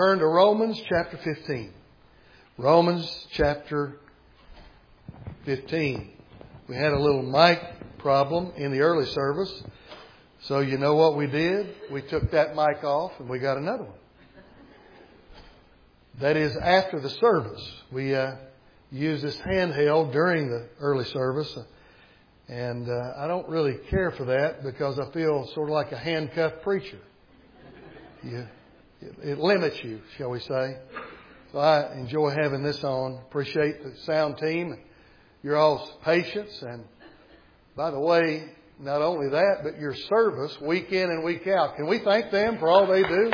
Turn to Romans chapter 15. Romans chapter 15. We had a little mic problem in the early service. So you know what we did? We took that mic off and we got another one. That is after the service. We used this handheld during the early service. And I don't really care for that because I feel sort of like a handcuffed preacher. It limits you, shall we say. So I enjoy having this on. Appreciate the sound team, your all's patience. And by the way, not only that, but your service week in and week out. Can we thank them for all they do?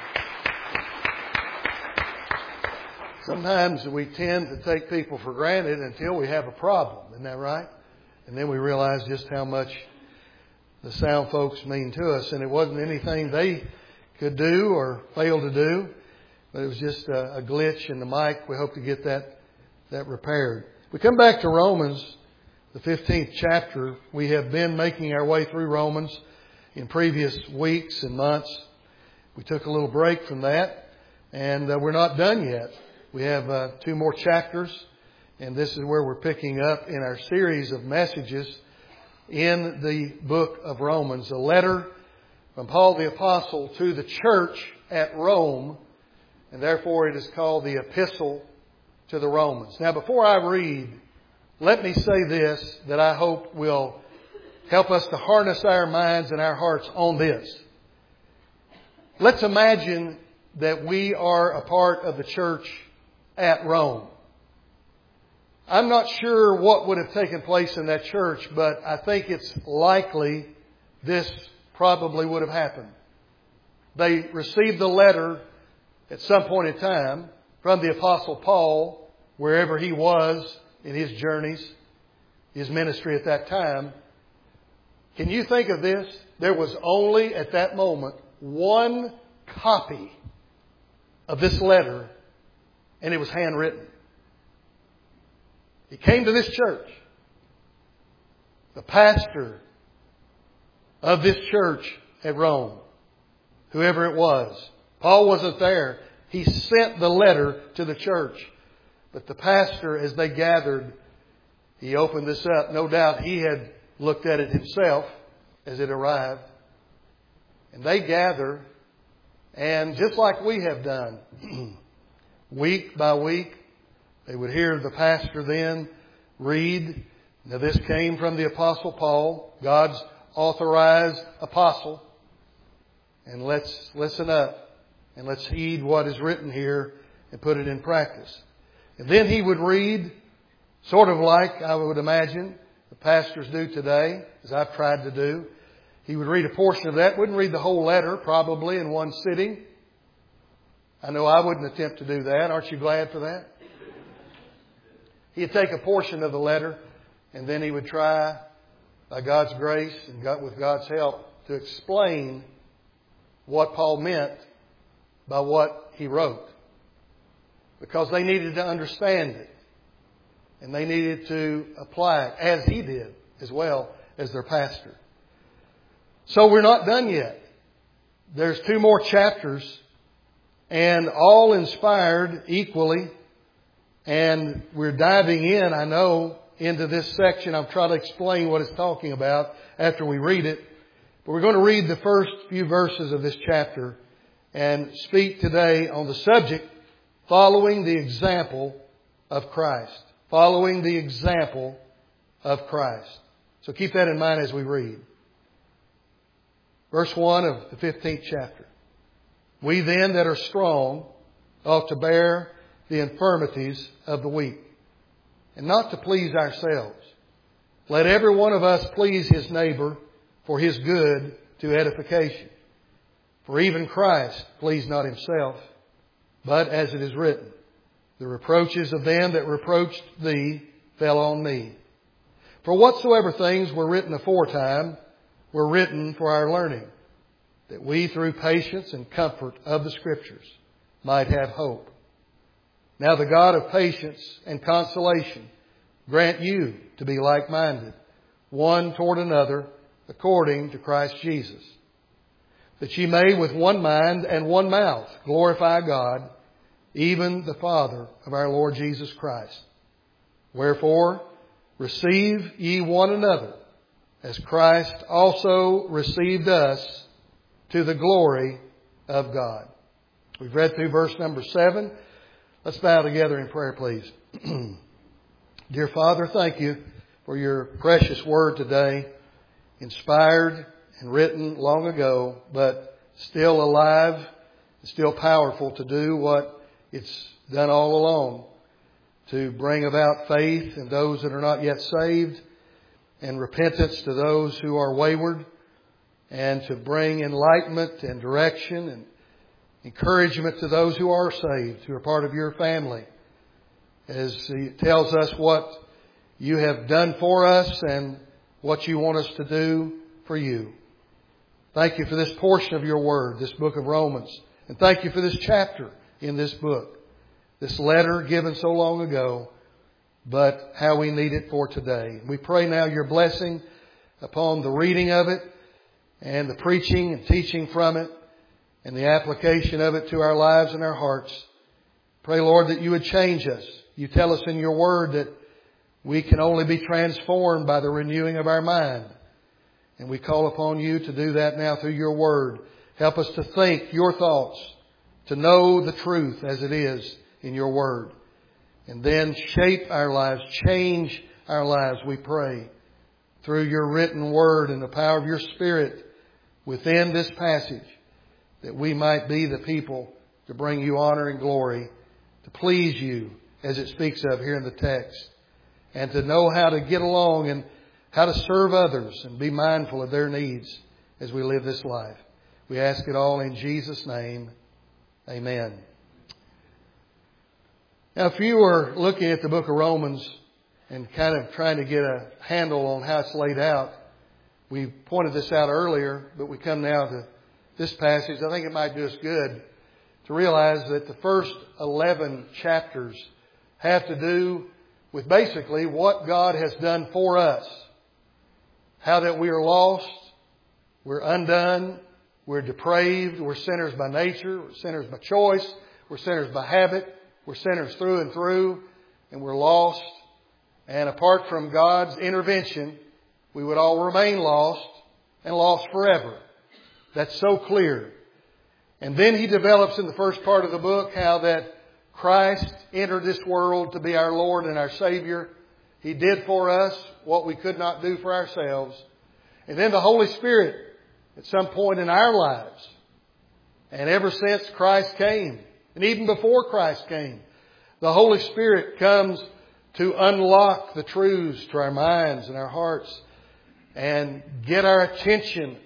Sometimes we tend to take people for granted until we have a problem. Isn't that right? And then we realize just how much the sound folks mean to us. And it wasn't anything they could do or fail to do, but it was just a glitch in the mic. We hope to get that repaired. We come back to Romans, the 15th chapter. We have been making our way through Romans in previous weeks and months. We took a little break from that, and we're not done yet. We have 2 more chapters, and this is where we're picking up in our series of messages in the book of Romans, a letter from Paul the Apostle to the church at Rome, and therefore it is called the Epistle to the Romans. Now, before I read, let me say this that I hope will help us to harness our minds and our hearts on this. Let's imagine that we are a part of the church at Rome. I'm not sure what would have taken place in that church, but I think it's likely this probably would have happened. They received a letter at some point in time from the Apostle Paul, wherever he was in his journeys, his ministry at that time. Can you think of this? There was only at that moment one copy of this letter, and it was handwritten. He came to this church. The pastor of this church at Rome, whoever it was. Paul wasn't there. He sent the letter to the church. But the pastor, as they gathered, he opened this up. No doubt he had looked at it himself as it arrived. And they gather, and just like we have done, week by week, they would hear the pastor then read. Now this came from the Apostle Paul, God's authorized apostle. And let's listen up and let's heed what is written here and put it in practice. And then he would read, sort of like I would imagine the pastors do today, as I've tried to do. He would read a portion of that, wouldn't read the whole letter probably in one sitting. I know I wouldn't attempt to do that. Aren't you glad for that? He'd take a portion of the letter and then he would try, by God's grace and with God's help, to explain what Paul meant by what he wrote. Because they needed to understand it. And they needed to apply it, as he did, as well as their pastor. So we're not done yet. There's 2 more chapters, and all inspired equally. And we're diving in, I know, into this section. I'll try to explain what it's talking about after we read it. But we're going to read the first few verses of this chapter and speak today on the subject, following the example of Christ. Following the example of Christ. So keep that in mind as we read. Verse 1 of the 15th chapter. We then that are strong ought to bear the infirmities of the weak, and not to please ourselves. Let every one of us please his neighbor for his good to edification. For even Christ pleased not himself, but as it is written, the reproaches of them that reproached thee fell on me. For whatsoever things were written aforetime were written for our learning, that we through patience and comfort of the Scriptures might have hope. Now the God of patience and consolation grant you to be like-minded, one toward another, according to Christ Jesus, that ye may with one mind and one mouth glorify God, even the Father of our Lord Jesus Christ. Wherefore, receive ye one another, as Christ also received us to the glory of God. We've read through verse number 7. Let's bow together in prayer, please. Dear Father, thank you for your precious word today, inspired and written long ago, but still alive and still powerful to do what it's done all along, to bring about faith in those that are not yet saved and repentance to those who are wayward, and to bring enlightenment and direction and encouragement to those who are saved, who are part of your family, as He tells us what you have done for us and what you want us to do for you. Thank you for this portion of your word, this book of Romans. And thank you for this chapter in this book, this letter given so long ago, but how we need it for today. We pray now your blessing upon the reading of it and the preaching and teaching from it and the application of it to our lives and our hearts. Pray, Lord, that you would change us. You tell us in your word that we can only be transformed by the renewing of our mind. And we call upon you to do that now through your word. Help us to think your thoughts, to know the truth as it is in your word. And then shape our lives, change our lives, we pray, through your written word and the power of your Spirit within this passage, that we might be the people to bring you honor and glory, to please you as it speaks of here in the text, and to know how to get along and how to serve others and be mindful of their needs as we live this life. We ask it all in Jesus' name. Amen. Now, if you are looking at the book of Romans and kind of trying to get a handle on how it's laid out, we pointed this out earlier, but we come now to this passage. I think it might do us good to realize that the first 11 chapters have to do with basically what God has done for us. How that we are lost, we're undone, we're depraved, we're sinners by nature, we're sinners by choice, we're sinners by habit, we're sinners through and through, and we're lost. And apart from God's intervention, we would all remain lost and lost forever. That's so clear. And then he develops in the first part of the book how that Christ entered this world to be our Lord and our Savior. He did for us what we could not do for ourselves. And then the Holy Spirit, at some point in our lives, and ever since Christ came, and even before Christ came, the Holy Spirit comes to unlock the truths to our minds and our hearts and get our attention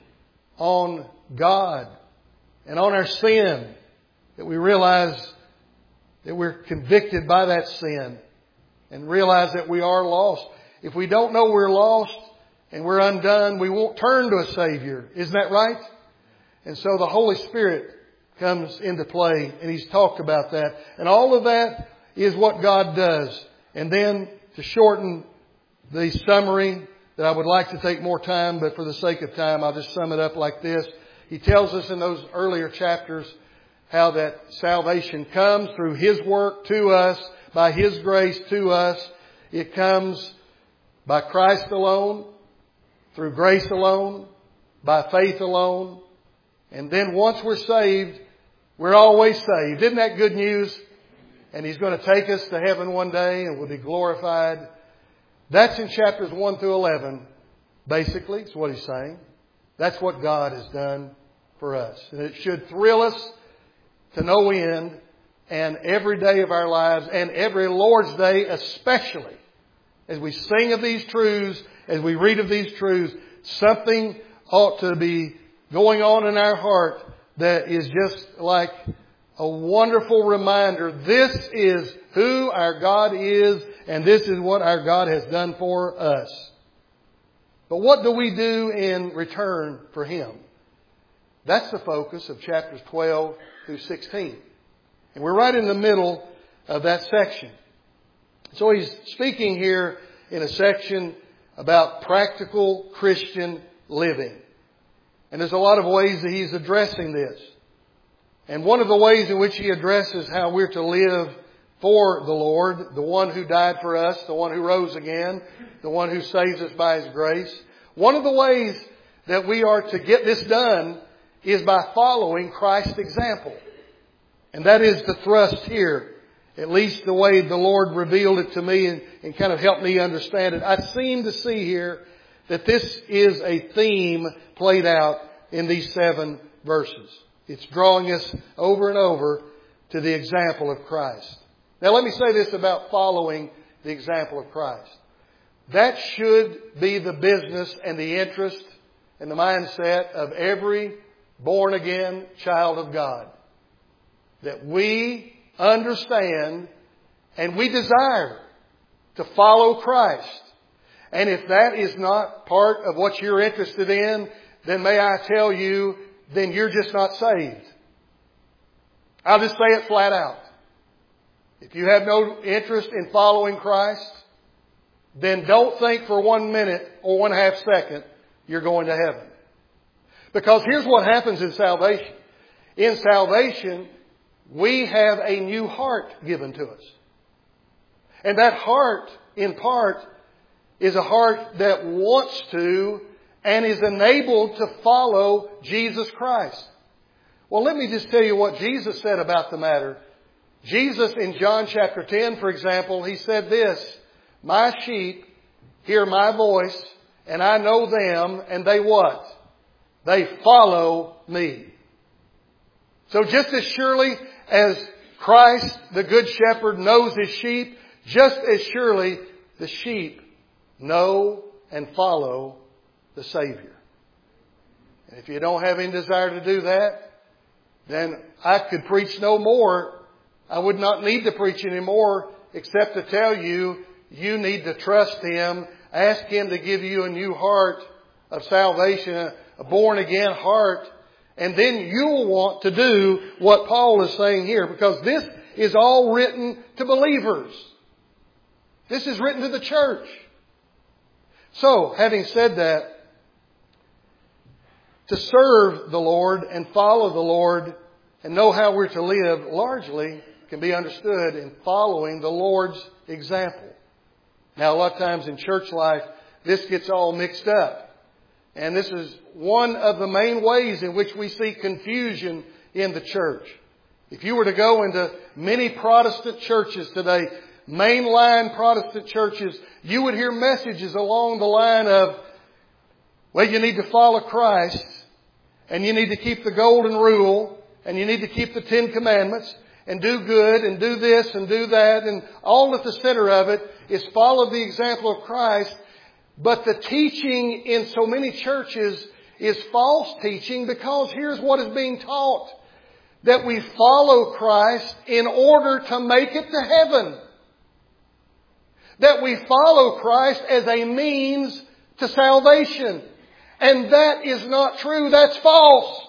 on God and on our sin, that we realize that we're convicted by that sin and realize that we are lost. If we don't know we're lost and we're undone, we won't turn to a Savior. Isn't that right? And so the Holy Spirit comes into play, and He's talked about that. And all of that is what God does. And then to shorten the summary, that I would like to take more time, but for the sake of time, I'll just sum it up like this. He tells us in those earlier chapters how that salvation comes through His work to us, by His grace to us. It comes by Christ alone, through grace alone, by faith alone. And then once we're saved, we're always saved. Isn't that good news? And He's going to take us to heaven one day and we'll be glorified. That's in chapters 1 through 11. Basically, it's what He's saying. That's what God has done for us. And it should thrill us to no end, and every day of our lives, and every Lord's Day especially, as we sing of these truths, as we read of these truths, something ought to be going on in our heart that is just like a wonderful reminder. This is who our God is, and this is what our God has done for us. But what do we do in return for Him? That's the focus of chapters 12 through 16. And we're right in the middle of that section. So he's speaking here in a section about practical Christian living. And there's a lot of ways that he's addressing this. And one of the ways in which he addresses how we're to live for the Lord, the one who died for us, the one who rose again, the one who saves us by His grace. One of the ways that we are to get this done is by following Christ's example. And that is the thrust here. At least the way the Lord revealed it to me and kind of helped me understand it. I seem to see here that this is a theme played out in these 7 verses. It's drawing us over and over to the example of Christ. Now let me say this about following the example of Christ. That should be the business and the interest and the mindset of every born again child of God. That we understand and we desire to follow Christ. And if that is not part of what you're interested in, then may I tell you, then you're just not saved. I'll just say it flat out. If you have no interest in following Christ, then don't think for 1 minute or 1/2 second you're going to heaven. Because here's what happens in salvation. In salvation, we have a new heart given to us. And that heart, in part, is a heart that wants to and is enabled to follow Jesus Christ. Well, let me just tell you what Jesus said about the matter. Jesus in John chapter 10, for example, He said this, "My sheep hear my voice, and I know them, and they what? They follow me." So just as surely as Christ, the Good Shepherd, knows His sheep, just as surely the sheep know and follow the Savior. And if you don't have any desire to do that, then I could preach no more. I would not need to preach anymore except to tell you, you need to trust Him. Ask Him to give you a new heart of salvation, a born again heart. And then you'll want to do what Paul is saying here, because this is all written to believers. This is written to the church. So, having said that, to serve the Lord and follow the Lord and know how we're to live largely can be understood in following the Lord's example. Now, a lot of times in church life, this gets all mixed up. And this is one of the main ways in which we see confusion in the church. If you were to go into many Protestant churches today, mainline Protestant churches, you would hear messages along the line of, well, you need to follow Christ, and you need to keep the golden rule, and you need to keep the 10 Commandments, and do good, and do this, and do that, and all at the center of it is follow the example of Christ. But the teaching in so many churches is false teaching, because here's what is being taught. That we follow Christ in order to make it to heaven. That we follow Christ as a means to salvation. And that is not true. That's false.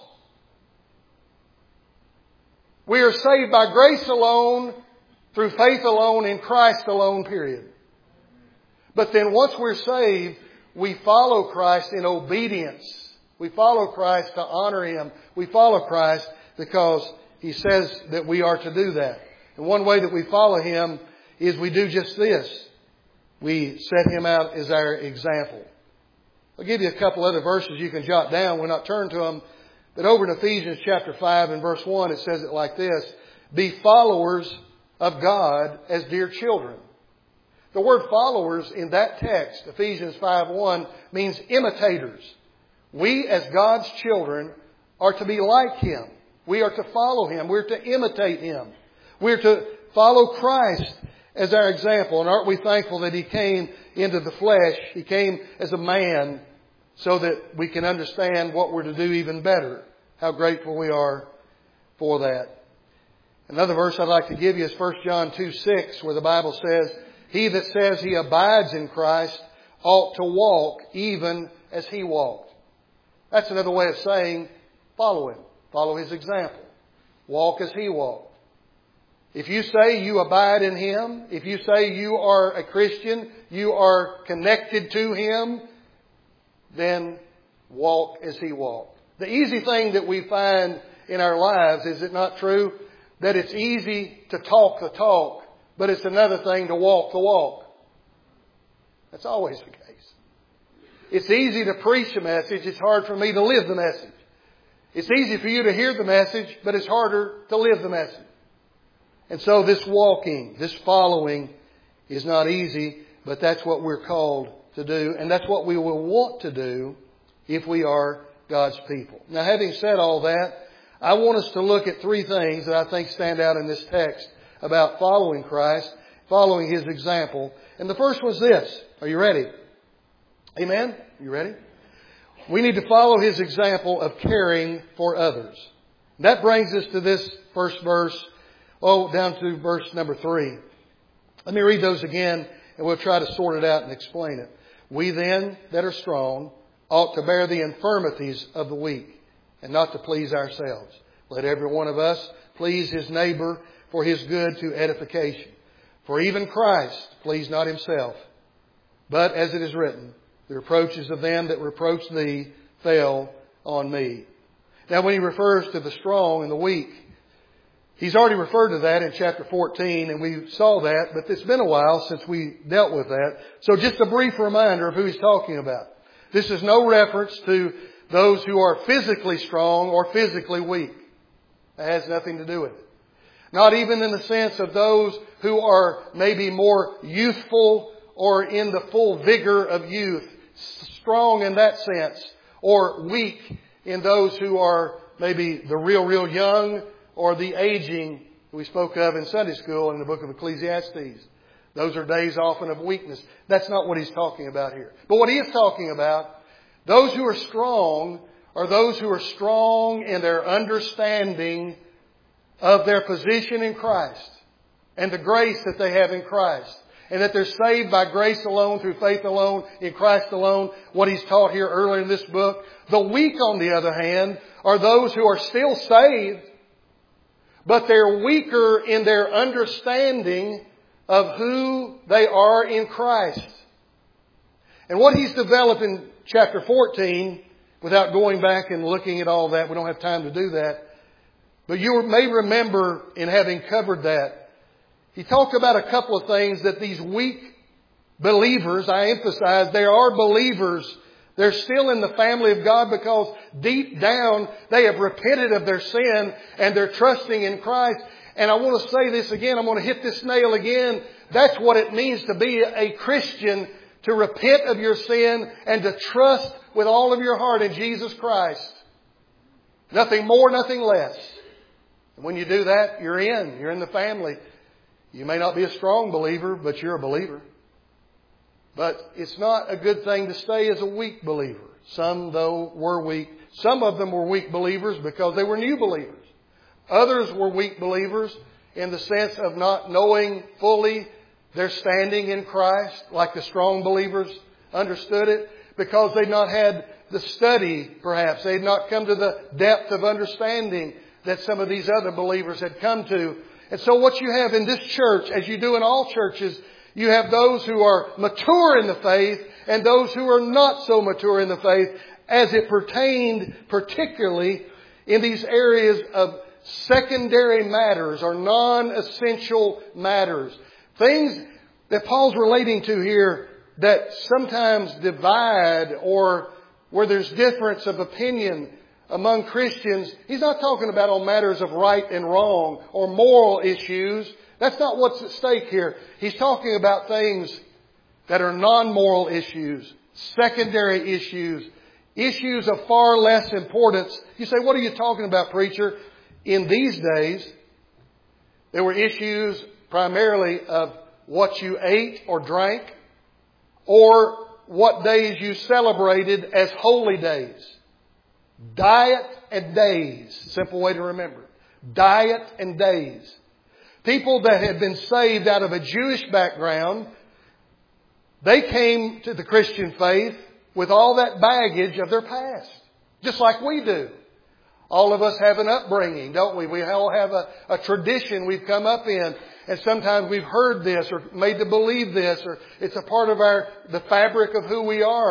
We are saved by grace alone, through faith alone, in Christ alone, period. But then once we're saved, we follow Christ in obedience. We follow Christ to honor Him. We follow Christ because He says that we are to do that. And one way that we follow Him is we do just this. We set Him out as our example. I'll give you a couple other verses you can jot down. We'll not turn to them. But over in Ephesians chapter 5 and verse 1, it says it like this. Be followers of God as dear children. The word followers in that text, Ephesians 5:1, means imitators. We as God's children are to be like Him. We are to follow Him. We're to imitate Him. We're to follow Christ as our example. And aren't we thankful that He came into the flesh? He came as a man so that we can understand what we're to do even better. How grateful we are for that. Another verse I'd like to give you is 1 John 2:6, where the Bible says, He that says he abides in Christ ought to walk even as He walked. That's another way of saying follow Him. Follow His example. Walk as He walked. If you say you abide in Him, if you say you are a Christian, you are connected to Him, then walk as He walked. The easy thing that we find in our lives, is it not true? That it's easy to talk the talk, but it's another thing to walk the walk. That's always the case. It's easy to preach a message. It's hard for me to live the message. It's easy for you to hear the message, but it's harder to live the message. And so this walking, this following is not easy, but that's what we're called to do. And that's what we will want to do if we are God's people. Now, having said all that, I want us to look at three things that I think stand out in this text about following Christ, following His example. And the first was this. Are you ready? Amen? You ready? We need to follow His example of caring for others. That brings us to this first verse, down to verse number 3. Let me read those again, and we'll try to sort it out and explain it. We then, that are strong, ought to bear the infirmities of the weak, and not to please ourselves. Let every one of us please his neighbor for his good to edification. For even Christ pleased not Himself, but as it is written, the reproaches of them that reproach thee fell on me. Now, when he refers to the strong and the weak, he's already referred to that in chapter 14, and we saw that, but it's been a while since we dealt with that. So just a brief reminder of who he's talking about. This is no reference to those who are physically strong or physically weak. That has nothing to do with it. Not even in the sense of those who are maybe more youthful or in the full vigor of youth. Strong in that sense, or weak in those who are maybe the real young or the aging we spoke of in Sunday school in the book of Ecclesiastes. Those are days often of weakness. That's not what he's talking about here. But what he is talking about, those who are strong are those who are strong in their understanding of their position in Christ and the grace that they have in Christ. And that they're saved by grace alone, through faith alone, in Christ alone. What he's taught here earlier in this book. The weak, on the other hand, are those who are still saved, but they're weaker in their understanding of who they are in Christ. And what he's developed in chapter 14, without going back and looking at all that, we don't have time to do that. But you may remember in having covered that, he talked about a couple of things that these weak believers, I emphasize, they are believers. They're still in the family of God because deep down they have repented of their sin and they're trusting in Christ. And I want to say this again. I'm going to hit this nail again. That's what it means to be a Christian, to repent of your sin and to trust with all of your heart in Jesus Christ. Nothing more, nothing less. And when you do that, you're in the family. You may not be a strong believer, but you're a believer. But it's not a good thing to stay as a weak believer. Some, though, were weak. Some of them were weak believers because they were new believers. Others were weak believers in the sense of not knowing fully their standing in Christ, like the strong believers understood it, because they'd not had the study, perhaps. They'd not come to the depth of understanding that some of these other believers had come to. And so what you have in this church, as you do in all churches, you have those who are mature in the faith and those who are not so mature in the faith, as it pertained particularly in these areas of secondary matters or non-essential matters. Things that Paul's relating to here that sometimes divide or where there's difference of opinion among Christians. He's not talking about on matters of right and wrong or moral issues. That's not what's at stake here. He's talking about things that are non-moral issues, secondary issues, issues of far less importance. You say, what are you talking about, preacher? In these days, there were issues primarily of what you ate or drank, or what days you celebrated as holy days. Diet and days. Simple way to remember. Diet and days. People that had been saved out of a Jewish background, they came to the Christian faith with all that baggage of their past. Just like we do. All of us have an upbringing, don't we? We all have a tradition we've come up in. And sometimes we've heard this or made to believe this, or it's a part of the fabric of who we are.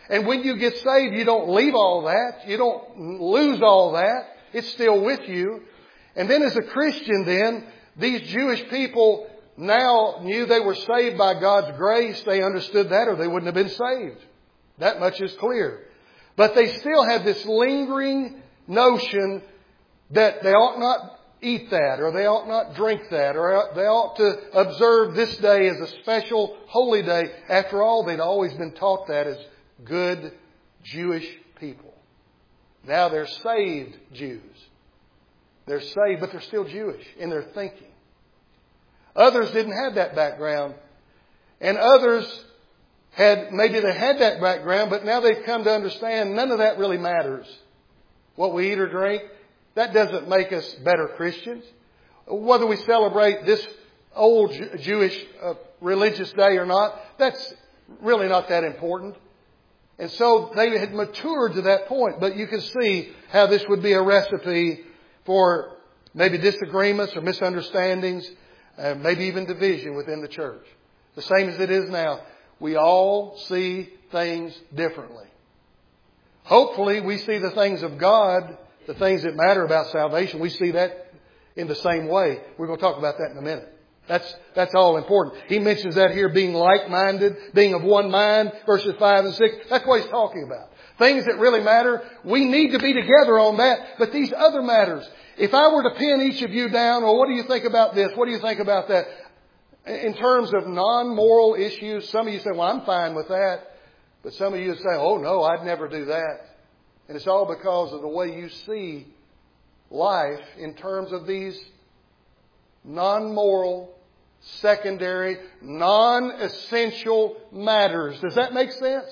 And when you get saved, you don't leave all that. You don't lose all that. It's still with you. And then as a Christian then, these Jewish people now knew they were saved by God's grace. They understood that or they wouldn't have been saved. That much is clear. But they still have this lingering notion that they ought not eat that, or they ought not drink that, or they ought to observe this day as a special holy day. After all, they'd always been taught that as good Jewish people. Now they're saved Jews. They're saved, but they're still Jewish in their thinking. Others didn't have that background. And others maybe they had that background, but now they've come to understand none of that really matters. What we eat or drink, that doesn't make us better Christians. Whether we celebrate this old Jewish religious day or not, that's really not that important. And so they had matured to that point. But you can see how this would be a recipe for maybe disagreements or misunderstandings, maybe even division within the church. The same as it is now. We all see things differently. Hopefully we see the things of God, the things that matter about salvation, we see that in the same way. We're going to talk about that in a minute. That's all important. He mentions that here, being like-minded, being of one mind, verses 5 and 6. That's what he's talking about. Things that really matter, we need to be together on that. But these other matters, if I were to pin each of you down, or what do you think about this? What do you think about that? In terms of non-moral issues, some of you say, well, I'm fine with that. But some of you say, oh no, I'd never do that. And it's all because of the way you see life in terms of these non-moral, secondary, non-essential matters. Does that make sense?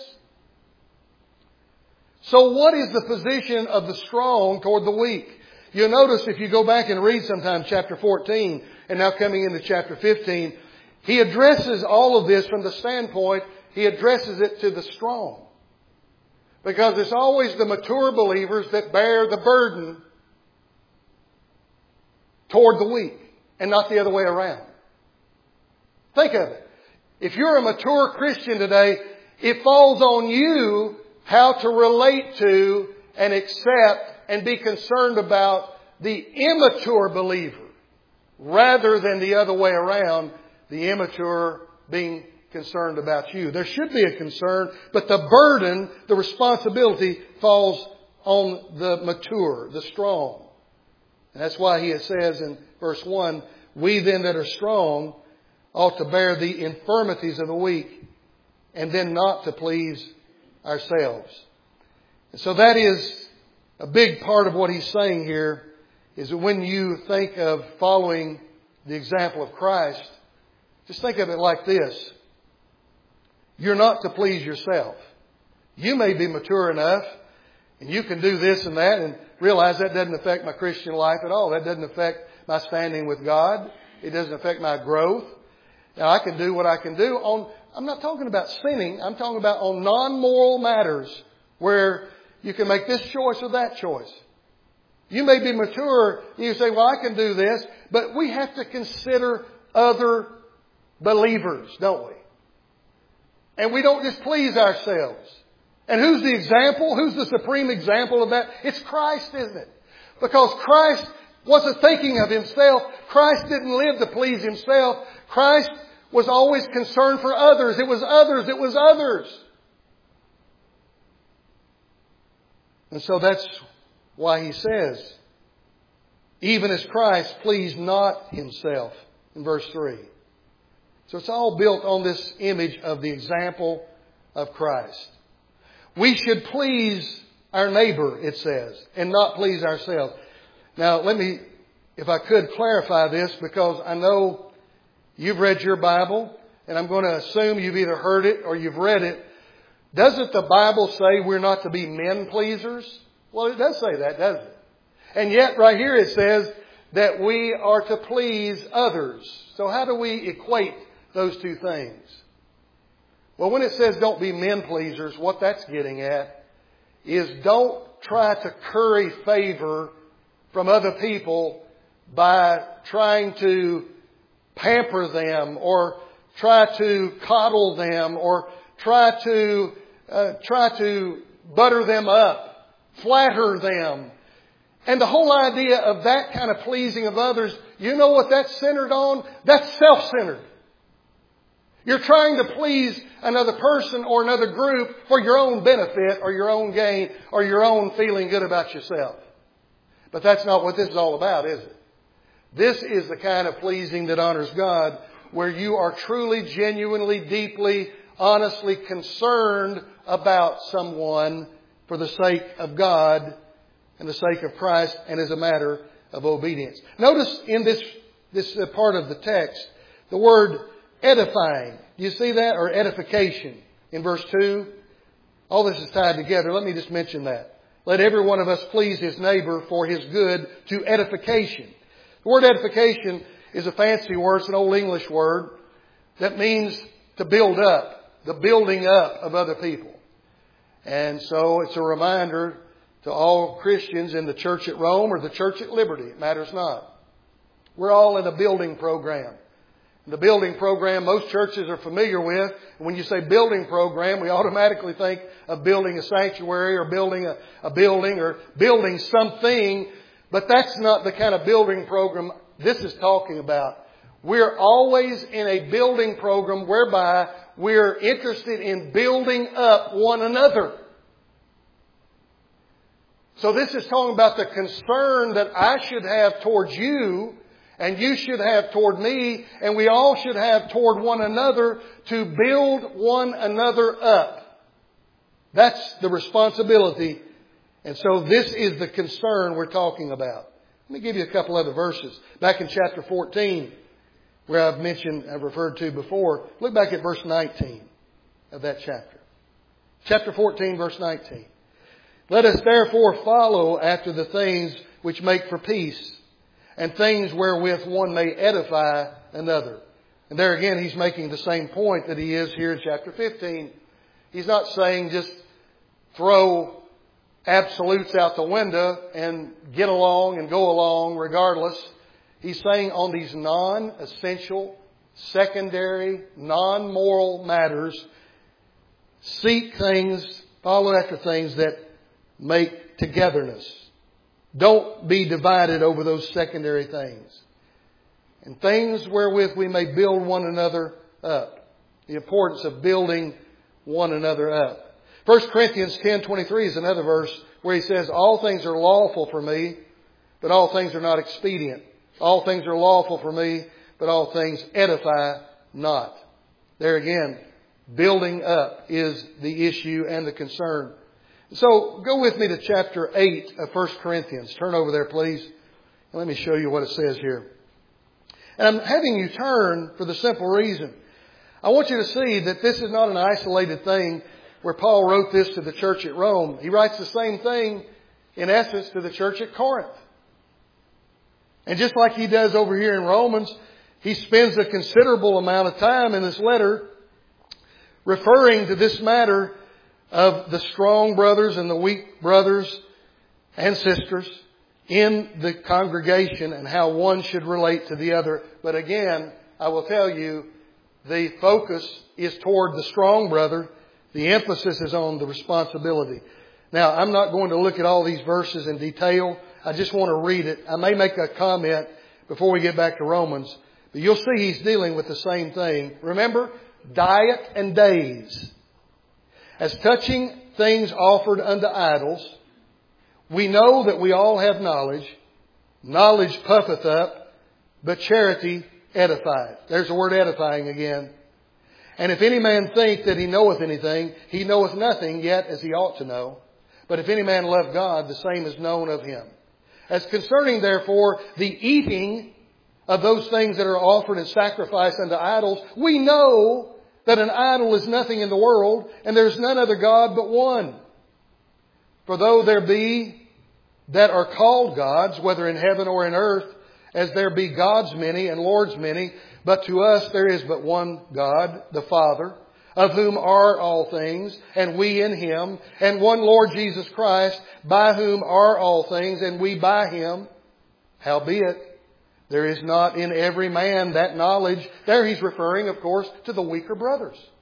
So what is the position of the strong toward the weak? You'll notice if you go back and read sometime chapter 14 and now coming into chapter 15, he addresses all of this from the standpoint, he addresses it to the strong. Because it's always the mature believers that bear the burden toward the weak and not the other way around. Think of it. If you're a mature Christian today, it falls on you how to relate to and accept and be concerned about the immature believer rather than the other way around, the immature being concerned about you. There should be a concern, but the burden, the responsibility falls on the mature, the strong. And that's why he says in verse 1, we then that are strong ought to bear the infirmities of the weak and then not to please ourselves. And so that is a big part of what he's saying here, is that when you think of following the example of Christ, just think of it like this. You're not to please yourself. You may be mature enough and you can do this and that and realize that doesn't affect my Christian life at all. That doesn't affect my standing with God. It doesn't affect my growth. Now I can do what I can do I'm not talking about sinning. I'm talking about on non-moral matters where you can make this choice or that choice. You may be mature and you say, well, I can do this, but we have to consider other believers, don't we? And we don't just please ourselves. And who's the example? Who's the supreme example of that? It's Christ, isn't it? Because Christ wasn't thinking of himself. Christ didn't live to please himself. Christ was always concerned for others. It was others. It was others. And so that's why he says, even as Christ pleased not himself, in verse 3. So it's all built on this image of the example of Christ. We should please our neighbor, it says, and not please ourselves. Now, let me, if I could, clarify this, because I know you've read your Bible, and I'm going to assume you've either heard it or you've read it. Doesn't the Bible say we're not to be men pleasers? Well, it does say that, doesn't it? And yet, right here it says that we are to please others. So how do we equate those two things? Well, when it says don't be men pleasers, what that's getting at is don't try to curry favor from other people by trying to pamper them or try to coddle them or try to try to butter them up, flatter them. And the whole idea of that kind of pleasing of others, you know what that's centered on? That's self-centered. You're trying to please another person or another group for your own benefit or your own gain or your own feeling good about yourself. But that's not what this is all about, is it? This is the kind of pleasing that honors God, where you are truly, genuinely, deeply, honestly concerned about someone for the sake of God and the sake of Christ and as a matter of obedience. Notice in this part of the text, the word edifying. Do you see that? Or edification in verse 2. All this is tied together. Let me just mention that. Let every one of us please his neighbor for his good to edification. The word edification is a fancy word. It's an old English word that means to build up, the building up of other people. And so it's a reminder to all Christians in the church at Rome or the church at Liberty. It matters not. We're all in a building program. The building program most churches are familiar with. When you say building program, we automatically think of building a sanctuary or building a building or building something. But that's not the kind of building program this is talking about. We're always in a building program whereby we're interested in building up one another. So this is talking about the concern that I should have towards you and you should have toward me, and we all should have toward one another to build one another up. That's the responsibility. And so this is the concern we're talking about. Let me give you a couple other verses. Back in chapter 14, where I've referred to before. Look back at verse 19 of that chapter. Chapter 14, verse 19. Let us therefore follow after the things which make for peace, and things wherewith one may edify another. And there again, he's making the same point that he is here in chapter 15. He's not saying just throw absolutes out the window and get along and go along regardless. He's saying on these non-essential, secondary, non-moral matters, seek things, follow after things that make togetherness. Don't be divided over those secondary things. And things wherewith we may build one another up. The importance of building one another up. 1 Corinthians 10:23 is another verse where he says, all things are lawful for me, but all things are not expedient. All things are lawful for me, but all things edify not. There again, building up is the issue and the concern. So go with me to chapter 8 of 1 Corinthians. Turn over there, please. And let me show you what it says here. And I'm having you turn for the simple reason. I want you to see that this is not an isolated thing where Paul wrote this to the church at Rome. He writes the same thing, in essence, to the church at Corinth. And just like he does over here in Romans, he spends a considerable amount of time in this letter referring to this matter of the strong brothers and the weak brothers and sisters in the congregation and how one should relate to the other. But again, I will tell you, the focus is toward the strong brother. The emphasis is on the responsibility. Now, I'm not going to look at all these verses in detail. I just want to read it. I may make a comment before we get back to Romans, but you'll see he's dealing with the same thing. Remember, diet and days. As touching things offered unto idols, we know that we all have knowledge. Knowledge puffeth up, but charity edifieth. There's the word edifying again. And if any man think that he knoweth anything, he knoweth nothing yet as he ought to know. But if any man love God, the same is known of him. As concerning, therefore, the eating of those things that are offered in sacrifice unto idols, we know that an idol is nothing in the world, and there's none other God but one. For though there be that are called gods, whether in heaven or in earth, as there be gods many and lords many, but to us there is but one God, the Father, of whom are all things, and we in Him, and one Lord Jesus Christ, by whom are all things, and we by Him. Howbeit, there is not in every man that knowledge. There he's referring, of course, to the weaker brothers.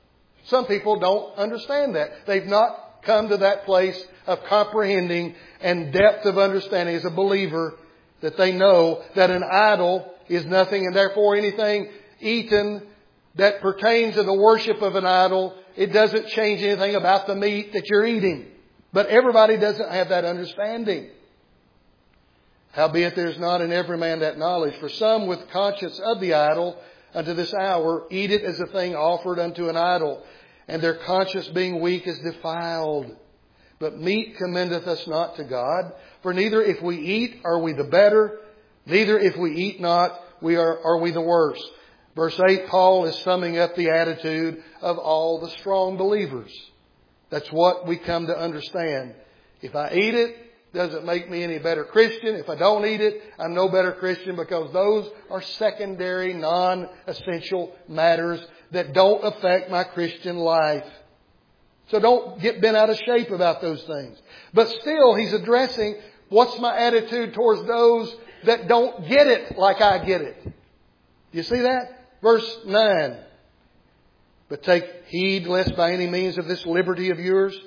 Some people don't understand that. They've not come to that place of comprehending and depth of understanding as a believer that they know that an idol is nothing, and therefore anything eaten that pertains to the worship of an idol, it doesn't change anything about the meat that you're eating. But everybody doesn't have that understanding. Howbeit there is not in every man that knowledge. For some with conscience of the idol unto this hour eat it as a thing offered unto an idol, and their conscience being weak is defiled. But meat commendeth us not to God. For neither if we eat are we the better, neither if we eat not are we the worse. Verse 8, Paul is summing up the attitude of all the strong believers. That's what we come to understand. If I eat it, doesn't make me any better Christian. If I don't eat it, I'm no better Christian, because those are secondary, non-essential matters that don't affect my Christian life. So don't get bent out of shape about those things. But still, he's addressing what's my attitude towards those that don't get it like I get it. Do you see that? Verse 9. But take heed lest by any means of this liberty of yours,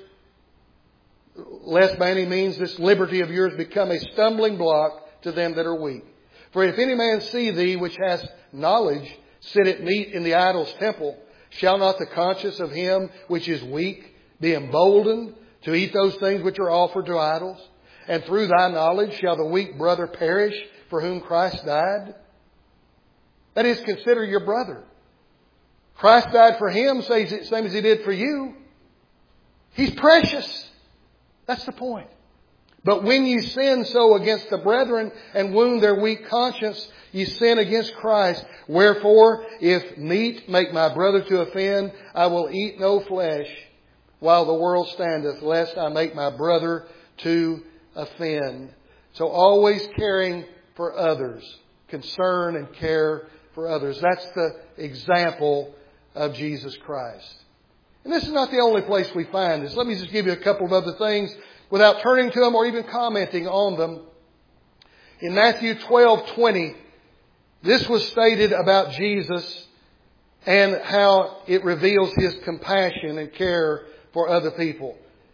become a stumbling block to them that are weak. For if any man see thee, which hast knowledge, sit at meat in the idol's temple, shall not the conscience of him which is weak be emboldened to eat those things which are offered to idols? And through thy knowledge shall the weak brother perish for whom Christ died? That is, consider your brother. Christ died for him, same as He did for you. He's precious. That's the point. But when you sin so against the brethren and wound their weak conscience, you sin against Christ. Wherefore, if meat make my brother to offend, I will eat no flesh while the world standeth, lest I make my brother to offend. So always caring for others. Concern and care for others. That's the example of Jesus Christ. And this is not the only place we find this. Let me just give you a couple of other things without turning to them or even commenting on them. In Matthew 12:20, this was stated about Jesus and how it reveals His compassion and care for other people.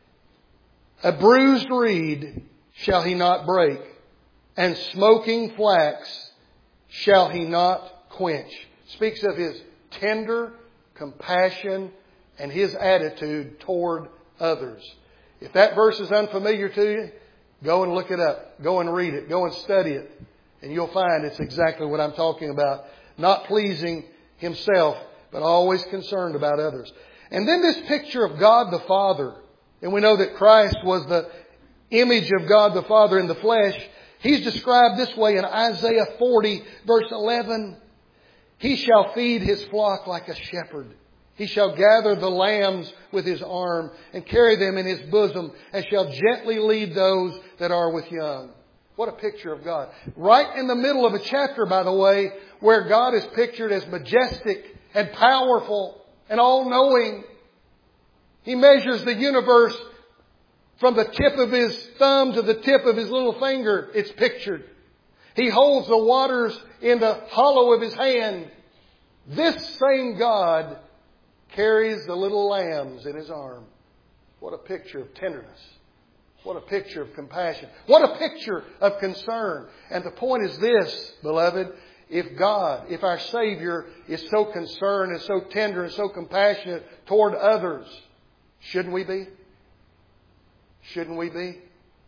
A bruised reed shall He not break, and smoking flax shall He not quench. Speaks of His tender compassion and His attitude toward others. If that verse is unfamiliar to you, go and look it up. Go and read it. Go and study it. And you'll find it's exactly what I'm talking about. Not pleasing Himself, but always concerned about others. And then this picture of God the Father. And we know that Christ was the image of God the Father in the flesh. He's described this way in Isaiah 40, verse 11. He shall feed His flock like a shepherd. He shall gather the lambs with His arm and carry them in His bosom, and shall gently lead those that are with young. What a picture of God. Right in the middle of a chapter, by the way, where God is pictured as majestic and powerful and all-knowing. He measures the universe from the tip of His thumb to the tip of His little finger. It's pictured. He holds the waters in the hollow of His hand. This same God carries the little lambs in His arm. What a picture of tenderness. What a picture of compassion. What a picture of concern. And the point is this, beloved. If God, if our Savior is so concerned and so tender and so compassionate toward others, shouldn't we be? Shouldn't we be?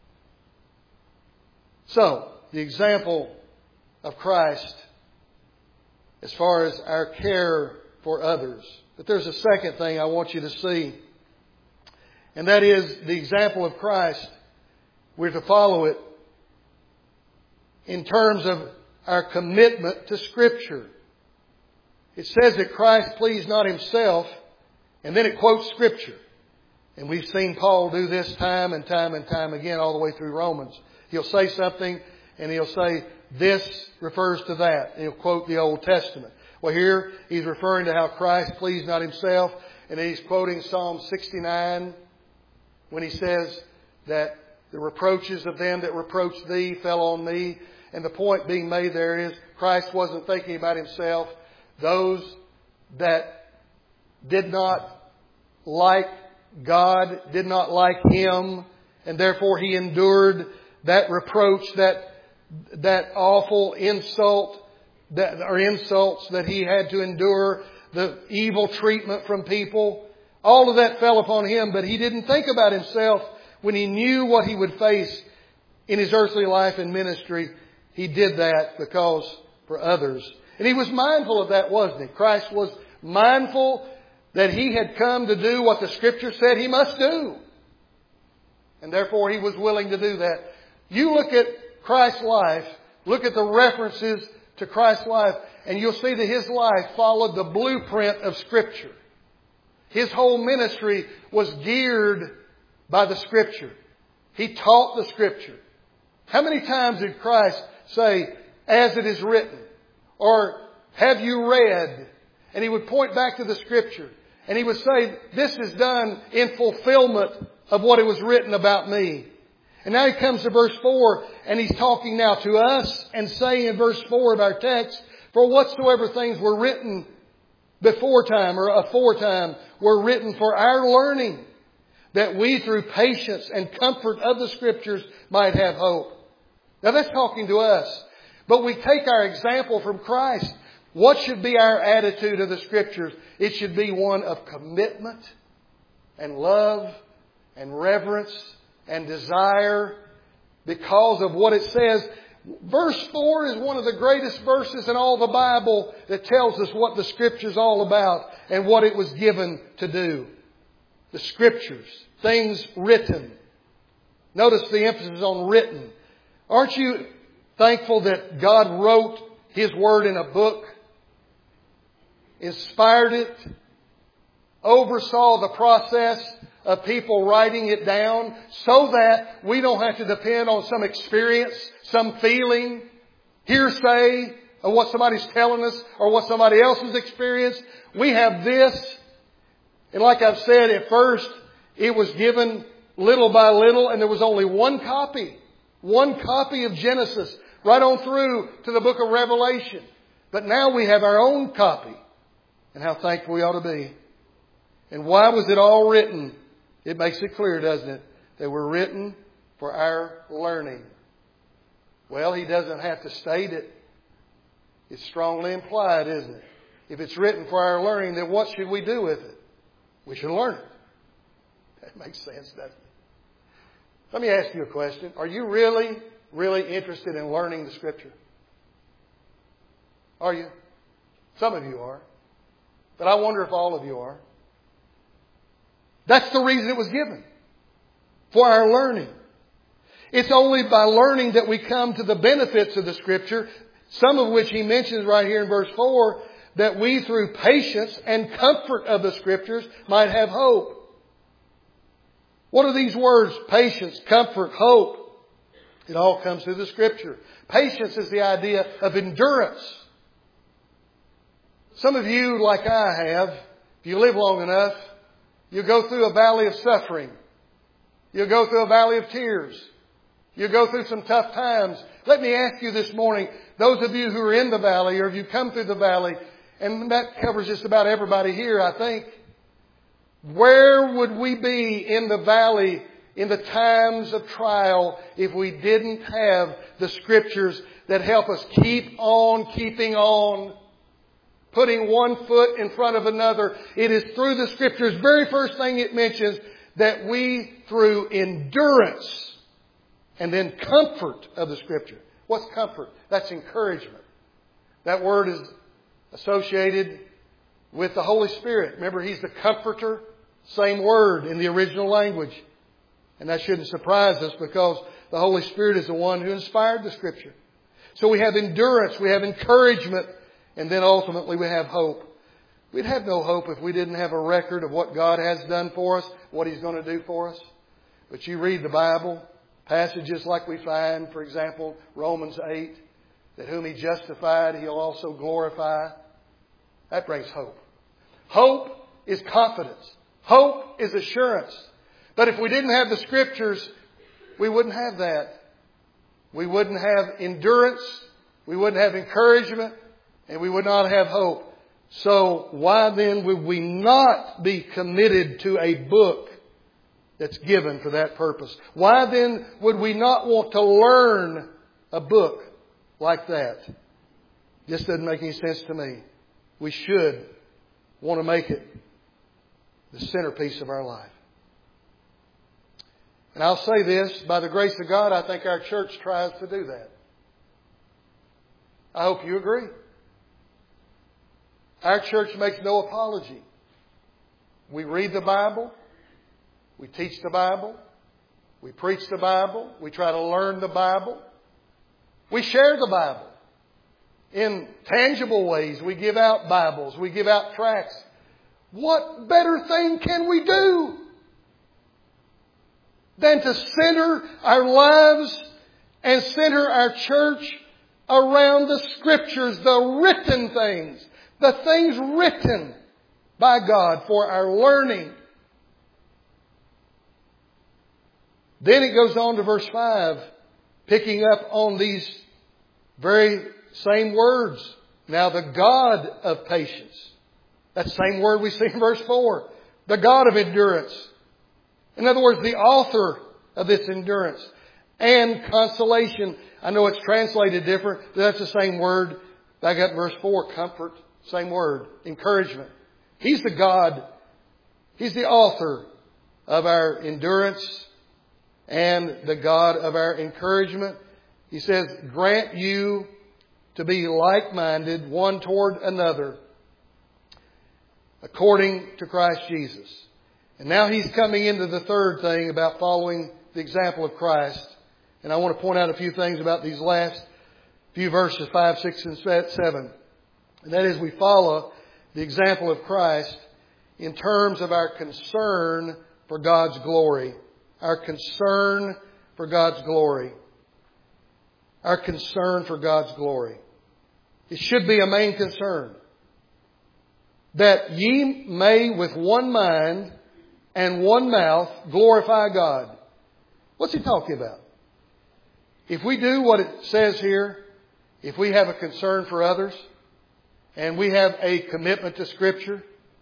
So, the example of Christ as far as our care for others. But there's a second thing I want you to see. And that is the example of Christ. We're to follow it in terms of our commitment to Scripture. It says that Christ pleased not Himself, and then it quotes Scripture. And we've seen Paul do this time and time and time again all the way through Romans. He'll say something and he'll say, this refers to that. And he'll quote the Old Testament. Well, here he's referring to how Christ pleased not Himself. And then he's quoting Psalm 69 when he says that the reproaches of them that reproached Thee fell on me. And the point being made there is Christ wasn't thinking about Himself. Those that did not like God, did not like Him, and therefore he endured that reproach, that awful insult, insults that he had to endure, the evil treatment from people. All of that fell upon him, but he didn't think about himself when he knew what he would face in his earthly life and ministry. He did that because for others. And he was mindful of that, wasn't he? Christ was mindful that he had come to do what the Scripture said he must do. And therefore he was willing to do that. You look at Christ's life, look at the references to Christ's life, and you'll see that his life followed the blueprint of Scripture. His whole ministry was geared by the Scripture. He taught the Scripture. How many times did Christ say, as it is written? Or, have you read? And he would point back to the Scripture. And he would say, this is done in fulfillment of what it was written about me. And now he comes to verse 4, and he's talking now to us and saying in verse 4 of our text, for whatsoever things were written before time or aforetime were written for our learning, that we through patience and comfort of the Scriptures might have hope. Now that's talking to us. But we take our example from Christ. What should be our attitude of the Scriptures? It should be one of commitment and love and reverence and desire because of what it says. Verse 4 is one of the greatest verses in all the Bible that tells us what the Scripture is all about and what it was given to do. The Scriptures, things written. Notice the emphasis on written. Aren't you thankful that God wrote His Word in a book, inspired it, oversaw the process of people writing it down so that we don't have to depend on some experience, some feeling, hearsay of what somebody's telling us or what somebody else has experienced. We have this. And like I've said, at first it was given little by little and there was only one copy of Genesis right on through to the book of Revelation. But now we have our own copy. And how thankful we ought to be. And why was it all written? It makes it clear, doesn't it? They were written for our learning. Well, he doesn't have to state it. It's strongly implied, isn't it? If it's written for our learning, then what should we do with it? We should learn it. That makes sense, doesn't it? Let me ask you a question. Are you really, really interested in learning the Scripture? Are you? Some of you are. But I wonder if all of you are. That's the reason it was given. For our learning. It's only by learning that we come to the benefits of the Scripture, some of which he mentions right here in verse 4, that we through patience and comfort of the Scriptures might have hope. What are these words? Patience, comfort, hope. It all comes through the Scripture. Patience is the idea of endurance. Some of you, like I have, if you live long enough, you'll go through a valley of suffering. You'll go through a valley of tears. You'll go through some tough times. Let me ask you this morning, those of you who are in the valley or if you come through the valley, and that covers just about everybody here, I think, where would we be in the valley in the times of trial if we didn't have the Scriptures that help us keep on keeping on? Putting one foot in front of another. It is through the Scriptures, very first thing it mentions, that we through endurance and then comfort of the Scripture. What's comfort? That's encouragement. That word is associated with the Holy Spirit. Remember, He's the Comforter. Same word in the original language. And that shouldn't surprise us because the Holy Spirit is the one who inspired the Scripture. So we have endurance, we have encouragement, and then ultimately we have hope. We'd have no hope if we didn't have a record of what God has done for us, what He's going to do for us. But you read the Bible, passages like we find, for example, Romans 8, that whom He justified, He'll also glorify. That brings hope. Hope is confidence. Hope is assurance. But if we didn't have the Scriptures, we wouldn't have that. We wouldn't have endurance. We wouldn't have encouragement. And we would not have hope. So why then would we not be committed to a book that's given for that purpose? Why then would we not want to learn a book like that? This doesn't make any sense to me. We should want to make it the centerpiece of our life. And I'll say this, by the grace of God, I think our church tries to do that. I hope you agree. Our church makes no apology. We read the Bible. We teach the Bible. We preach the Bible. We try to learn the Bible. We share the Bible. In tangible ways, we give out Bibles. We give out tracts. What better thing can we do than to center our lives and center our church around the Scriptures, the written things, the things written by God for our learning. Then it goes on to verse 5, picking up on these very same words. Now the God of patience. That same word we see in verse 4. The God of endurance. In other words, the author of this endurance. And consolation. I know it's translated different, but that's the same word. Back up in verse 4, comfort. Same word. Encouragement. He's the God. He's the author of our endurance and the God of our encouragement. He says, grant you to be like-minded one toward another according to Christ Jesus. And now he's coming into the third thing about following the example of Christ. And I want to point out a few things about these last few verses, 5, 6, and 7. And that is we follow the example of Christ in terms of our concern for God's glory. Our concern for God's glory. Our concern for God's glory. It should be a main concern. That ye may with one mind and one mouth glorify God. What's he talking about? If we do what it says here, if we have a concern for others, and we have a commitment to Scripture,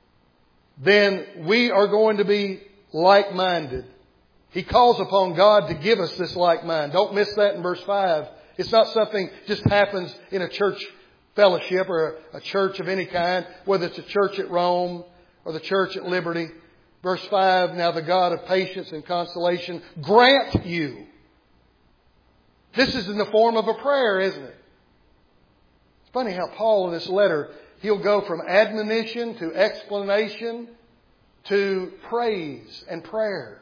then we are going to be like-minded. He calls upon God to give us this like mind. Don't miss that in verse 5. It's not something just happens in a church fellowship or a church of any kind, whether it's a church at Rome or the church at Liberty. Verse 5, now the God of patience and consolation grant you. This is in the form of a prayer, isn't it? It's funny how Paul in this letter, he'll go from admonition to explanation to praise and prayer.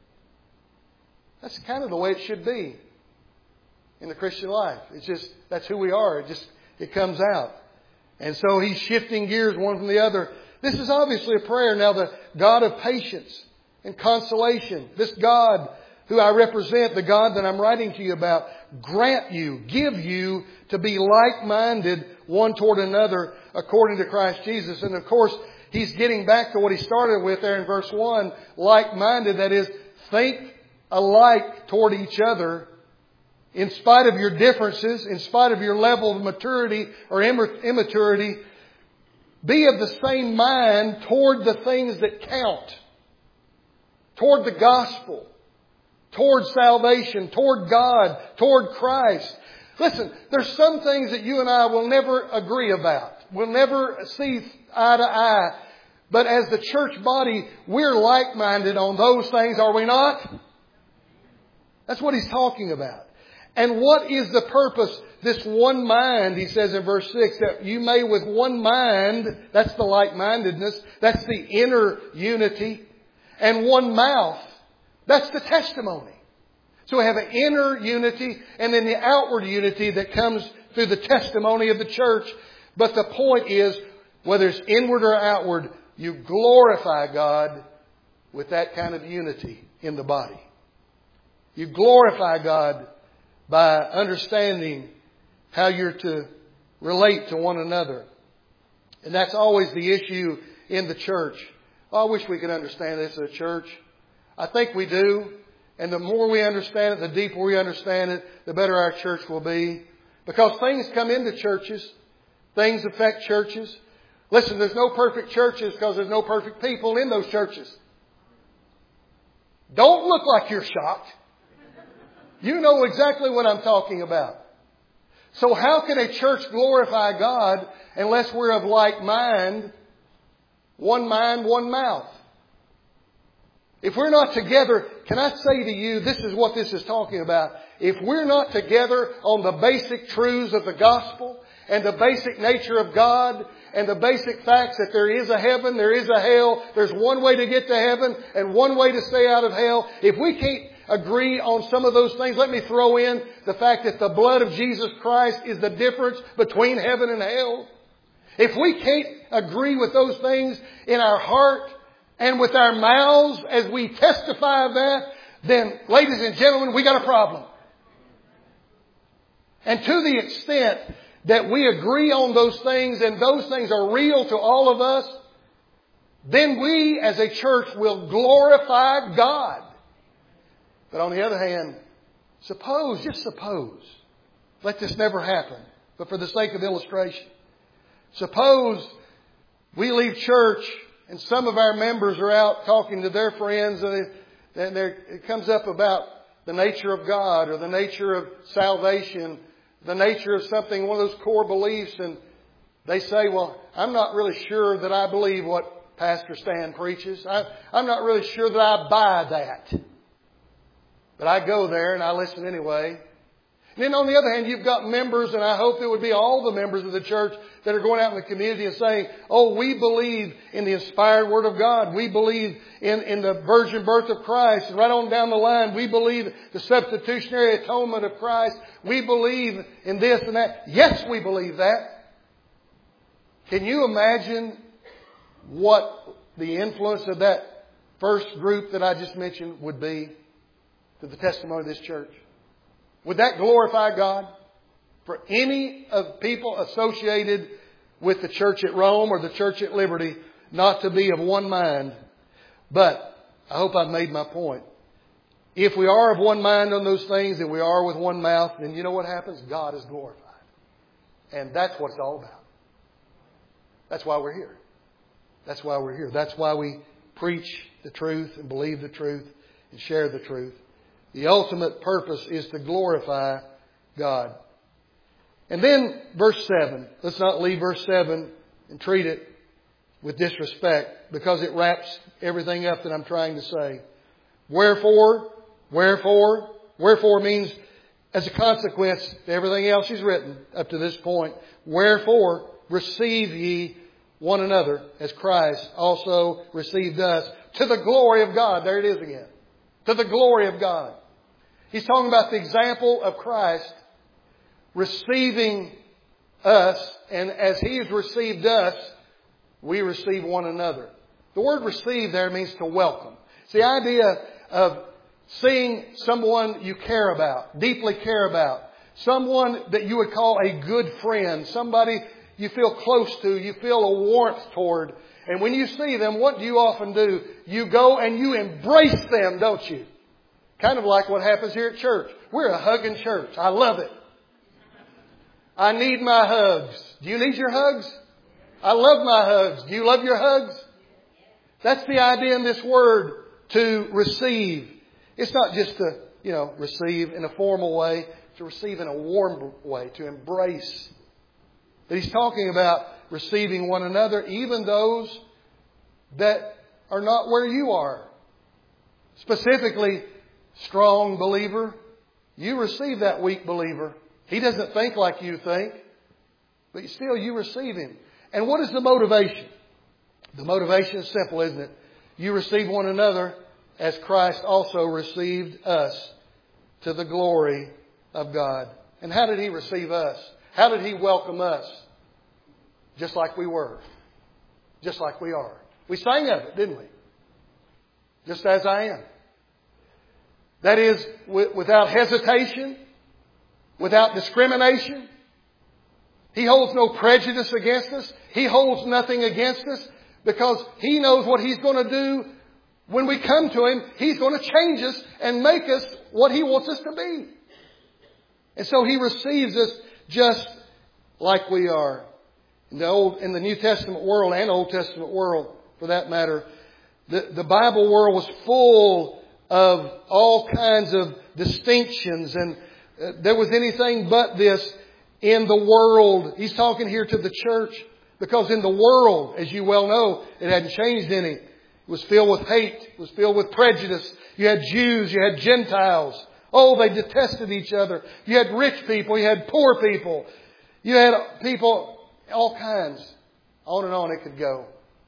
That's kind of the way it should be in the Christian life. It's just, that's who we are. It comes out. And so he's shifting gears one from the other. This is obviously a prayer. Now the God of patience and consolation, this God who I represent, the God that I'm writing to you about, grant you, give you to be like-minded one toward another according to Christ Jesus. And of course, he's getting back to what he started with there in verse 1, like-minded, that is, think alike toward each other. In spite of your differences, in spite of your level of maturity or immaturity, be of the same mind toward the things that count. Toward the gospel. Toward salvation. Toward God. Toward Christ. Listen, there's some things that you and I will never agree about. We'll never see eye to eye. But as the church body, we're like-minded on those things, are we not? That's what he's talking about. And what is the purpose? This one mind, he says in verse 6, that you may with one mind, that's the like-mindedness, that's the inner unity, and one mouth, that's the testimony. So we have an inner unity and then the outward unity that comes through the testimony of the church. But the point is, whether it's inward or outward, you glorify God with that kind of unity in the body. You glorify God by understanding how you're to relate to one another. And that's always the issue in the church. Oh, I wish we could understand this in the church. I think we do. And the more we understand it, the deeper we understand it, the better our church will be. Because things come into churches. Things affect churches. Listen, there's no perfect churches because there's no perfect people in those churches. Don't look like you're shocked. You know exactly what I'm talking about. So how can a church glorify God unless we're of like mind, one mouth? If we're not together, can I say to you, this is what this is talking about. If we're not together on the basic truths of the gospel and the basic nature of God and the basic facts that there is a heaven, there is a hell, there's one way to get to heaven and one way to stay out of hell. If we can't agree on some of those things, let me throw in the fact that the blood of Jesus Christ is the difference between heaven and hell. If we can't agree with those things in our heart and with our mouths as we testify of that, then, ladies and gentlemen, we got a problem. And to the extent that we agree on those things and those things are real to all of us, then we as a church will glorify God. But on the other hand, just suppose, let this never happen, but for the sake of illustration, suppose we leave church and some of our members are out talking to their friends and it comes up about the nature of God or the nature of salvation, the nature of something, one of those core beliefs, and they say, well, I'm not really sure that I believe what Pastor Stan preaches. I'm not really sure that I buy that. But I go there and I listen anyway. And then on the other hand, you've got members, and I hope it would be all the members of the church that are going out in the community and saying, oh, we believe in the inspired Word of God. We believe in the virgin birth of Christ. And right on down the line, we believe the substitutionary atonement of Christ. We believe in this and that. Yes, we believe that. Can you imagine what the influence of that first group that I just mentioned would be to the testimony of this church? Would that glorify God? For any of people associated with the church at Rome or the church at Liberty not to be of one mind. But I hope I've made my point. If we are of one mind on those things and we are with one mouth, then you know what happens? God is glorified. And that's what it's all about. That's why we're here. That's why we're here. That's why we preach the truth and believe the truth and share the truth. The ultimate purpose is to glorify God. And then verse 7. Let's not leave verse 7 and treat it with disrespect because it wraps everything up that I'm trying to say. Wherefore means as a consequence to everything else he's written up to this point. Wherefore receive ye one another as Christ also received us to the glory of God. There it is again. To the glory of God. He's talking about the example of Christ receiving us, and as He has received us, we receive one another. The word receive there means to welcome. It's the idea of seeing someone you care about, deeply care about, someone that you would call a good friend, somebody you feel close to, you feel a warmth toward. And when you see them, what do you often do? You go and you embrace them, don't you? Kind of like what happens here at church. We're a hugging church. I love it. I need my hugs. Do you need your hugs? I love my hugs. Do you love your hugs? That's the idea in this word, to receive. It's not just to, receive in a formal way, to receive in a warm way, to embrace. But he's talking about receiving one another, even those that are not where you are. Specifically, strong believer, you receive that weak believer. He doesn't think like you think, but still you receive him. And what is the motivation? The motivation is simple, isn't it? You receive one another as Christ also received us to the glory of God. And how did He receive us? How did He welcome us? Just like we were. Just like we are. We sang of it, didn't we? Just as I am. That is, without hesitation, without discrimination. He holds no prejudice against us. He holds nothing against us because He knows what He's going to do when we come to Him. He's going to change us and make us what He wants us to be. And so He receives us just like we are. In the New Testament world and Old Testament world, for that matter, the Bible world was full of all kinds of distinctions, and there was anything but this in the world. He's talking here to the church, because in the world, as you well know, it hadn't changed any. It was filled with hate. It was filled with prejudice. You had Jews. You had Gentiles. Oh, they detested each other. You had rich people. You had poor people. You had people, all kinds. On and on it could go.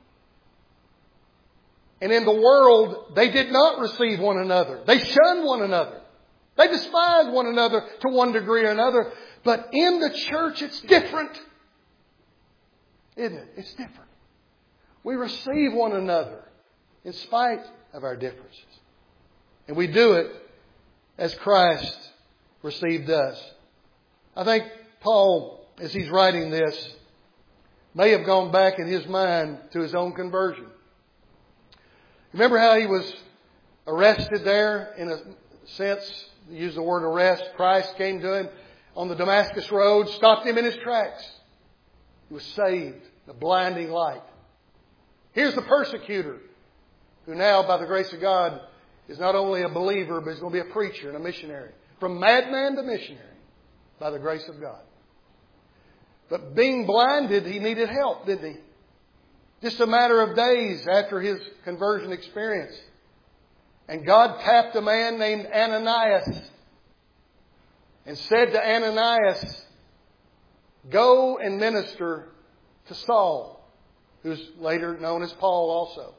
And in the world, they did not receive one another. They shunned one another. They despised one another to one degree or another. But in the church, it's different. Isn't it? It's different. We receive one another in spite of our differences. And we do it as Christ received us. I think Paul, as he's writing this, may have gone back in his mind to his own conversion. Remember how he was arrested there, in a sense, use the word arrest. Christ came to him on the Damascus Road, stopped him in his tracks. He was saved, the blinding light. Here's the persecutor, who now, by the grace of God, is not only a believer, but he's going to be a preacher and a missionary. From madman to missionary, by the grace of God. But being blinded, he needed help, didn't he? Just a matter of days after his conversion experience. And God tapped a man named Ananias and said to Ananias, go and minister to Saul, who's later known as Paul also.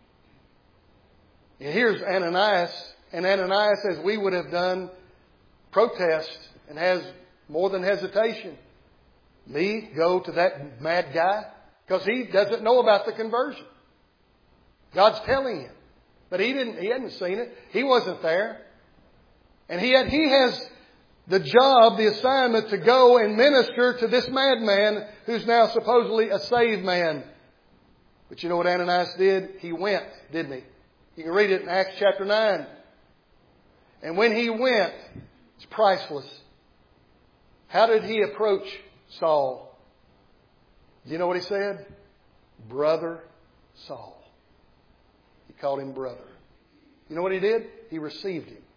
And here's Ananias, and Ananias, as we would have done, protests and has more than hesitation. Me, go to that mad guy? Because he doesn't know about the conversion. God's telling him. But he hadn't seen it. He wasn't there. And he has the job, the assignment to go and minister to this madman who's now supposedly a saved man. But you know what Ananias did? He went, didn't he? You can read it in Acts chapter 9. And when he went, it's priceless. How did he approach Saul? Do you know what he said? Brother Saul. He called him brother. You know what he did? He received him.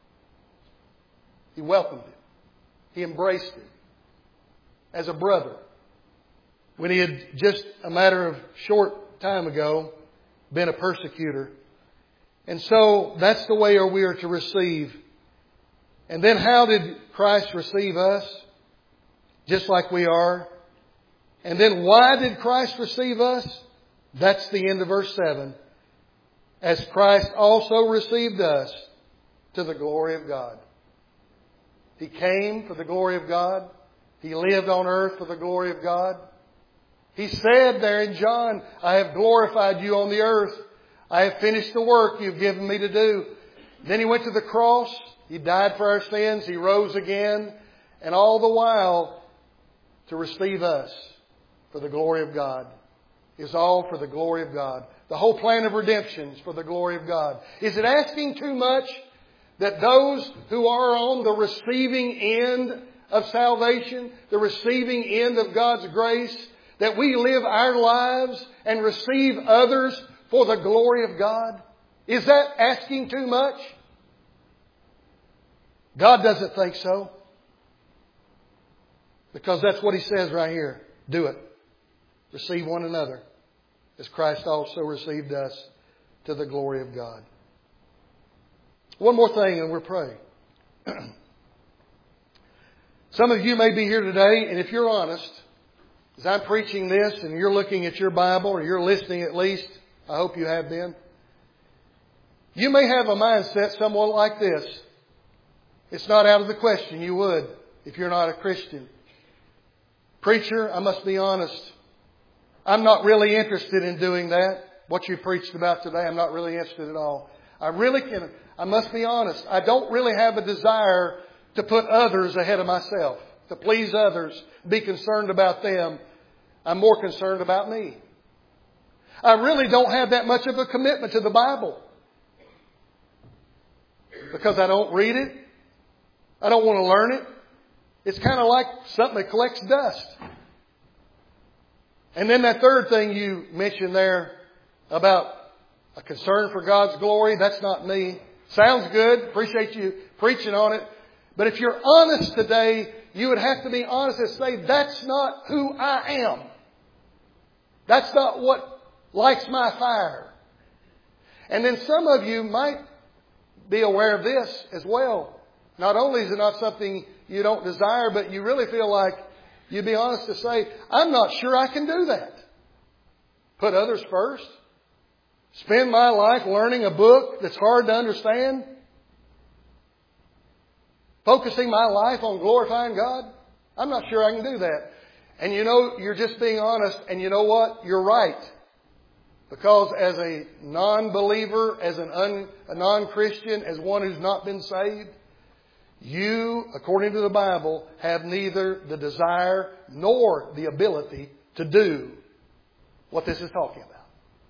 He welcomed him. He embraced him as a brother. When he had just a matter of short time ago been a persecutor. And so that's the way we are to receive. And then how did Christ receive us? Just like we are. And then why did Christ receive us? That's the end of verse 7. As Christ also received us to the glory of God. He came for the glory of God. He lived on earth for the glory of God. He said there in John, I have glorified you on the earth. I have finished the work you've given me to do. Then He went to the cross. He died for our sins. He rose again. And all the while to receive us for the glory of God. Is all for the glory of God. The whole plan of redemption is for the glory of God. Is it asking too much that those who are on the receiving end of salvation, the receiving end of God's grace, that we live our lives and receive others for the glory of God? Is that asking too much? God doesn't think so. Because that's what He says right here. Do it. Receive one another as Christ also received us to the glory of God. One more thing and we'll pray. Some of you may be here today, and if you're honest, as I'm preaching this and you're looking at your Bible, or you're listening at least, I hope you have been, you may have a mindset somewhat like this. It's not out of the question you would if you're not a Christian. Preacher, I must be honest. I'm not really interested in doing that. What you preached about today, I'm not really interested at all. I must be honest. I don't really have a desire to put others ahead of myself, to please others, be concerned about them. I'm more concerned about me. I really don't have that much of a commitment to the Bible. Because I don't read it. I don't want to learn it. It's kind of like something that collects dust. And then that third thing you mentioned there about a concern for God's glory, that's not me. Sounds good. Appreciate you preaching on it. But if you're honest today, you would have to be honest and say, that's not who I am. That's not what lights my fire. And then some of you might be aware of this as well. Not only is it not something you don't desire, but you really feel like you'd be honest to say, I'm not sure I can do that. Put others first. Spend my life learning a book that's hard to understand. Focusing my life on glorifying God. I'm not sure I can do that. And you know, you're just being honest. And you know what? You're right. Because as a non-believer, as a non-Christian, as one who's not been saved, you, according to the Bible, have neither the desire nor the ability to do what this is talking about.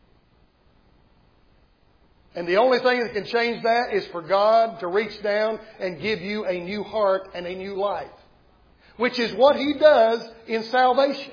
And the only thing that can change that is for God to reach down and give you a new heart and a new life. Which is what He does in salvation.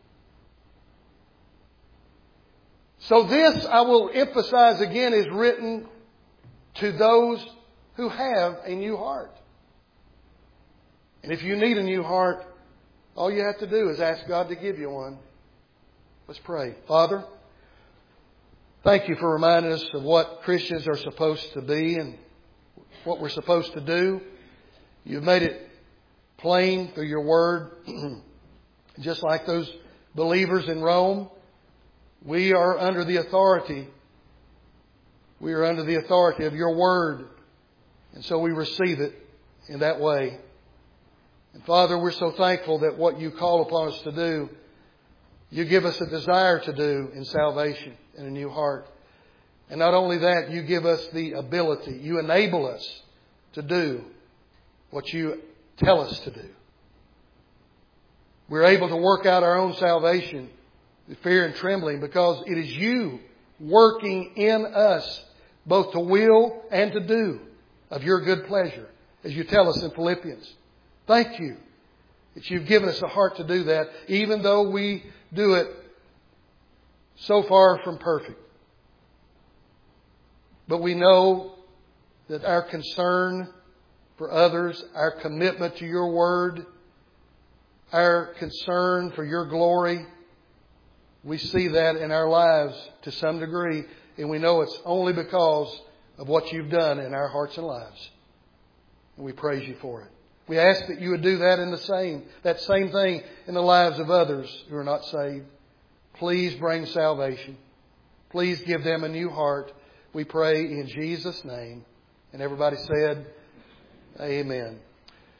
So this, I will emphasize again, is written to those who have a new heart. And if you need a new heart, all you have to do is ask God to give you one. Let's pray. Father, thank you for reminding us of what Christians are supposed to be and what we're supposed to do. You've made it plain through your word. Just like those believers in Rome, we are under the authority. We are under the authority of your word. And so we receive it in that way. And Father, we're so thankful that what you call upon us to do, you give us a desire to do in salvation and a new heart. And not only that, you give us the ability. You enable us to do what you tell us to do. We're able to work out our own salvation with fear and trembling because it is you working in us both to will and to do of your good pleasure, as you tell us in Philippians. Thank you that you've given us a heart to do that, even though we do it so far from perfect. But we know that our concern for others, our commitment to your word, our concern for your glory, we see that in our lives to some degree. And we know it's only because of what you've done in our hearts and lives. And we praise you for it. We ask that you would do that that same thing in the lives of others who are not saved. Please bring salvation. Please give them a new heart. We pray in Jesus' name. And everybody said, Amen.